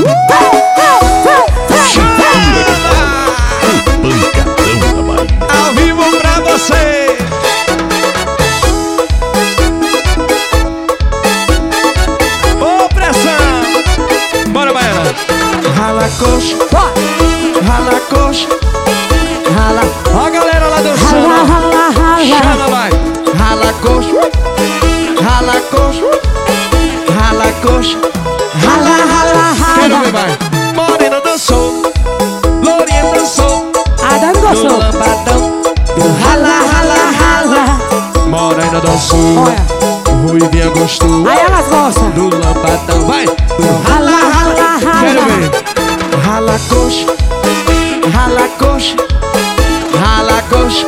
Pancadão da Bahia. Ao vivo pra você. Ô, pressão. Bora, Baiana. Rala coxa, rala coxa, rala. Ó a galera lá dançando. Chama, vai. Rala coxa, rala coxa, rala coxa, Quero ver, vai. Morena dançou, Lourinha dançou, Adam no gostou. lambadão do rala. Morena dançou, Olha. Ruivinha gostou, Aí elas gostam. do lambadão, vai. Do Rala. Quero ver. Rala coxa, rala coxa, rala coxa,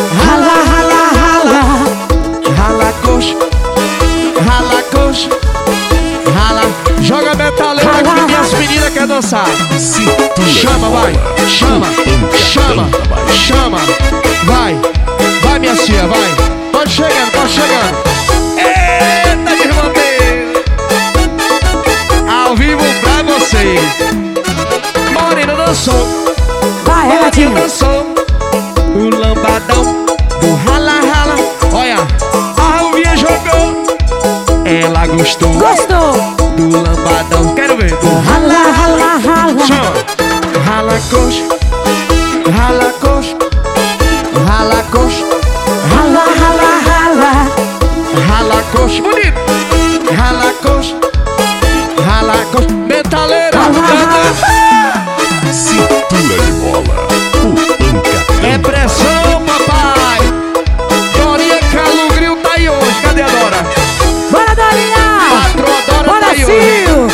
rala coxa, rala coxa, rala. Joga metaleira que minhas meninas querem dançar. Chama, vai, chama, chama, chama. Vai, vai minha tia, vai. Pode chegando, pode chegando. Eita, minha irmã dele. Ao vivo pra vocês. Morena dançou, Vai, Morena Renatinho. dançou, o lambadão do rala. Olha, a Ruvinha jogou, ela gostou Gostou. do lambadão. Quero ver. Rala. Chama. Rala coxa, rala coxa, rala coxa, rala coxa. Bonito. Rala coxa, rala coxa. Metaleira. Cintura de bola. O pancadão. É pressão, papai. Dorinha Calugril tá aí hoje. Cadê a Dora? Bora, Dorinha. Patroa Dora tá Bora, aí hoje. Cio.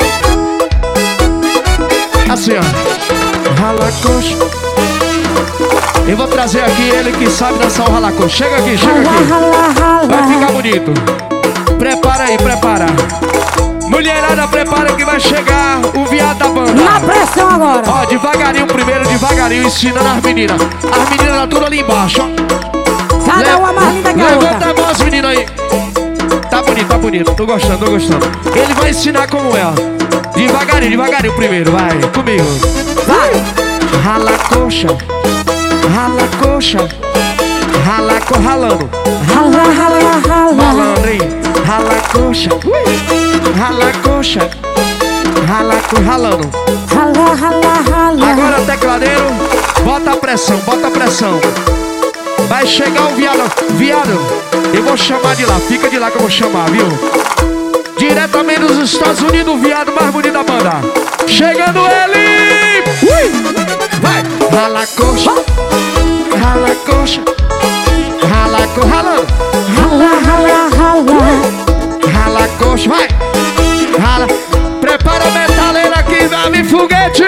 Assim, ó. Rala coxa. Eu vou trazer aqui ele que sabe dançar o rala coxa. Chega aqui, chega aqui. Vai ficar bonito. Prepara aí, prepara. Mulherada, prepara que vai chegar o viado da banda. Na pressão agora. Ó, devagarinho primeiro, devagarinho, ensinando as meninas. As meninas tá tudo ali embaixo, ó. Cada uma mais linda que a Levanta outra. a mão, as meninas aí. Tá bonito. Tô gostando, tô gostando. Ele vai ensinar como é, ó. Devagarinho primeiro, vai. Comigo. Vai. Rala coxa. Rala coxa. Ralando. Rala. Malandro, hein? Rala coxa. Rala coxa. Ralando. Rala. Agora, tecladeiro, bota a pressão. Vai chegar o viado. Viado, eu vou chamar de lá. Fica de lá que eu vou chamar, viu? Diretamente dos Estados Unidos, o viado mais bonito da banda. Chegando ele! Vai! Rala coxa. Rala coxa. Ralando. Rala coxa, vai! Rala. Prepara a metaleira que dá me foguete!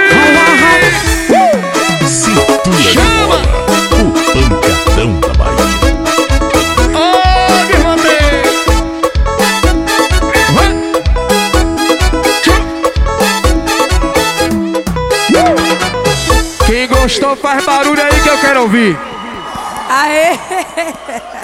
Cintura de Chama! bola. O pancadão da Bahia. Ô, me mandei! Quem gostou faz barulho aí que eu quero ouvir. Aê.